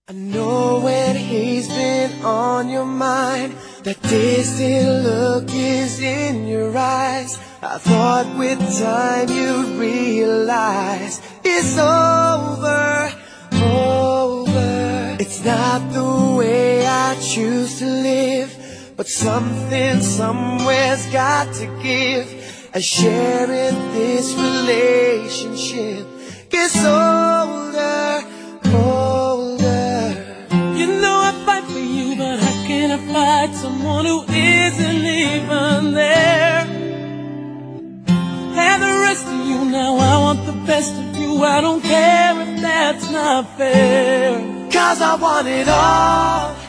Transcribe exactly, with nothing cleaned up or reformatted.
I know when he's been on your mind, that distant look is in your eyes. I thought with time you'd realize it's over, over. It's not the way I choose to live, but something somewhere's got to give. As sharing this relationship gets older, older. You know I fight for you, but how can I fight someone who isn't even there? Have the rest of you now, I want the best of you. I don't care if that's not fair, 'cause I want it all.